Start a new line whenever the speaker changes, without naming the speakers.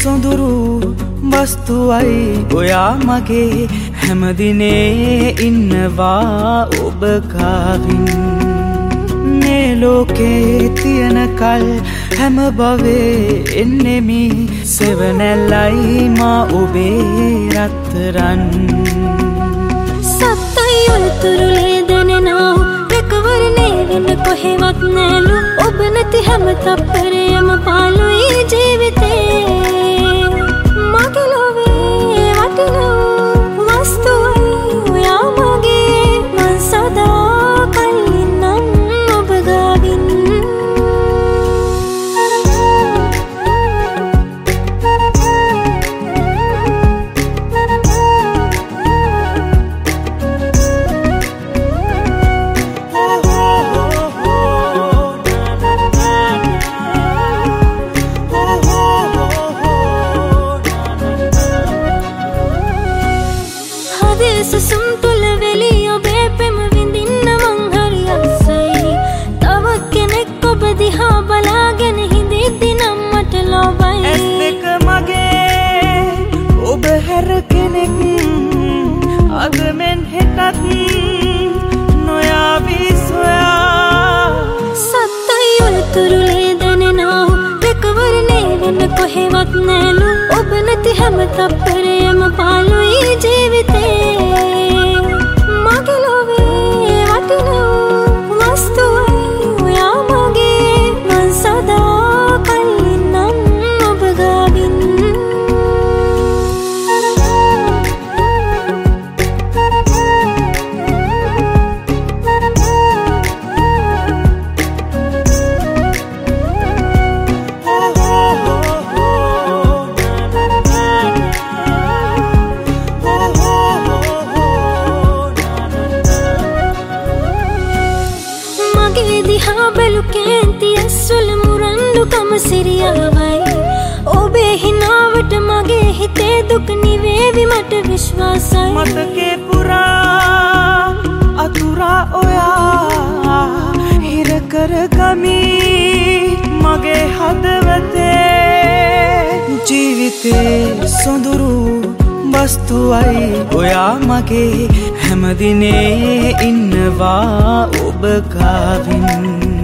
සොඳුරු වස්තුවයි ඔයා මගේ හැමදිනේ ඉන්නවා ඔබ ගාවින් මේ ලෝකේ තියෙන කල් හැම භවේ එන්නෙමි සෙවණැල්ලයි මා ඔබේ රත්තරන්
සත්තයි උතුරුලේ දැනෙනා එකවරනේ වෙන කොහෙවත් නෑලු ඔබ නැති හැම තප්පරයම පාළුයි ජීවිතේ මගේ ලොවේ වටිනා වස්තුවයි ඔයා මගේ මං සදා කල්ලින්නම් ඔබ ගාවින් සුසුම් තුල වෙලිය ඔබේ පෙම විඳින්න මං හරි ආසයි තවත් කෙනෙක් ඔබ දිහා බලාගෙන හිඳිද්දි නම් මට ලොබයි
ඇස් දෙක මගේ ඔබ හැර කෙනෙක් අද මෙන් හෙටත් නොයාවි සොයා
සත්තයි උතුරුලේ දැනෙනා එකවරනේ වෙන කොහෙවත් නෑලු ඔබ නැති හැම තප්පරයම පාළුයි ජීවිතේ මගේ ලොවේ වටිනා වස්තුවයි ඔයා මගේ මං සදා කල්ලින්නම් ඔබ ගාවින් දිහා බැලු කේන්ති ඇස්වල මුරණ්ඩුකම සිරියාවයි ඔබේ හිනාවට මගේ හිතේ දුක නිවේවි මට විශ්වාසයි
මතකේ පුරා අතුරා ඔයා හිර කරගමි මගේ හදවතේ ජීවිතේ සොඳුරු වස්තුවයි ඔයා මගේ හැමදිනේ ඉන්නවා ඔබ ගාවින්